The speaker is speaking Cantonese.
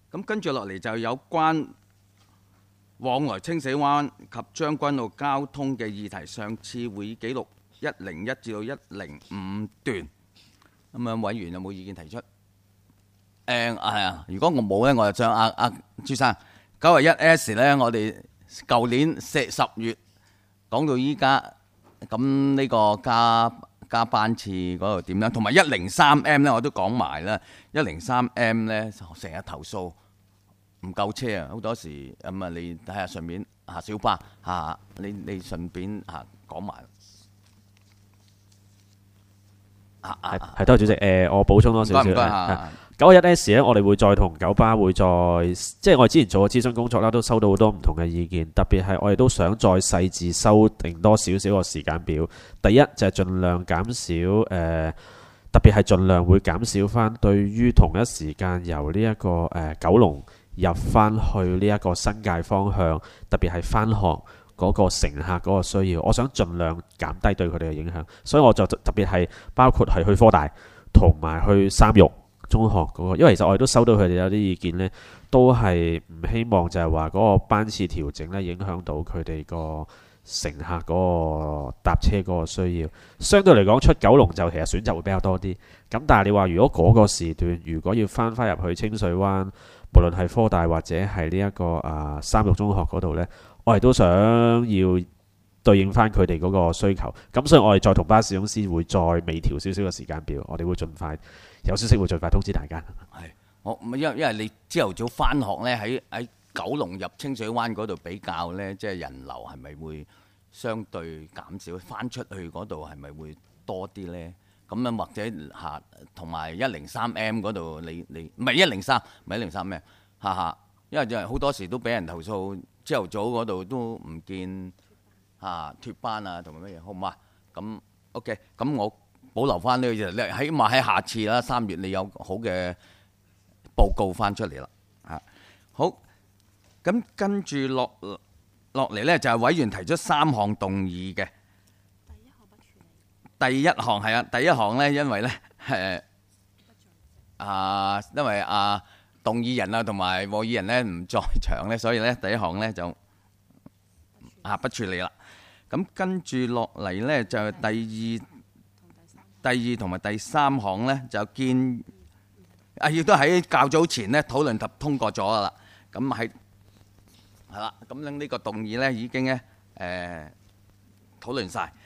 咁跟住落嚟就有關往來清水灣及將軍澳交通嘅議題，上次會議記錄101至到105段。咁樣委員有冇意見提出？係啊，如果我冇呢，我就將朱生91S 呢，我哋舊年10月講到依家，咁呢個加班次嗰度點樣？同埋103M 呢，我都講埋啦。103M 呢，成日投訴唔夠車啊，好多時咁啊，你睇下順便小巴你順便講埋。 係多謝主席。我補充多少少。 唔該。 91S 咧，我哋會再同九巴會再，即係我哋之前做嘅諮詢工作啦，都收到好多唔同嘅意見。特別係我哋都想再細緻修訂多少少個時間表。第一就係盡量減少特別係盡量會減少翻對於同一時間由呢一個九龍入翻去呢一個新界方向，特別係翻學嗰個乘客嗰個需要，我想盡量減低對佢哋嘅影響。所以我就特別係包括係去科大同埋去三育中學嗰個，因為其實我哋都收到佢哋有啲意見呢，都係唔希望就係話嗰個班次調整呢影響到佢哋個乘客嗰個搭車嗰個需要。相對嚟講，出九龍就其實選擇會比較多啲。咁但係你話如果嗰個時段如果要翻入去清水灣，無論係科大或者係呢一個三育中學嗰度呢，我哋都想要對應翻佢哋嗰個需求。咁所以我哋再同巴士公司會再微調少少嘅時間表，我哋會盡快有消息會盡快通知大家。 係，因為你朝頭早翻學呢，喺九龍入清水灣嗰度比較呢，即係人流係咪會相對減少？翻出去嗰度係咪會多啲呢？咁樣或者同埋103M 嗰度，你唔係103，唔係103咩？因為好多時都俾人投訴，朝頭早嗰度都唔見脫班同埋乜嘢，好唔好啊？咁 OK，咁我保留翻呢個嘢，你起碼喺下次啦，3月你有好嘅報告翻出嚟啦。好，咁跟住落嚟呢，就係委員提出3項動議嘅。第一項係啊，第一項呢，因為呢，因為動議人同埋和議人呢唔在場呢，所以呢第一項呢就不處理啦。咁跟住落嚟呢，就係第二同埋第三項呢，就亦都喺較早前呢討論及通過咗啦。咁係啦，咁呢個動議呢已經呢討論晒。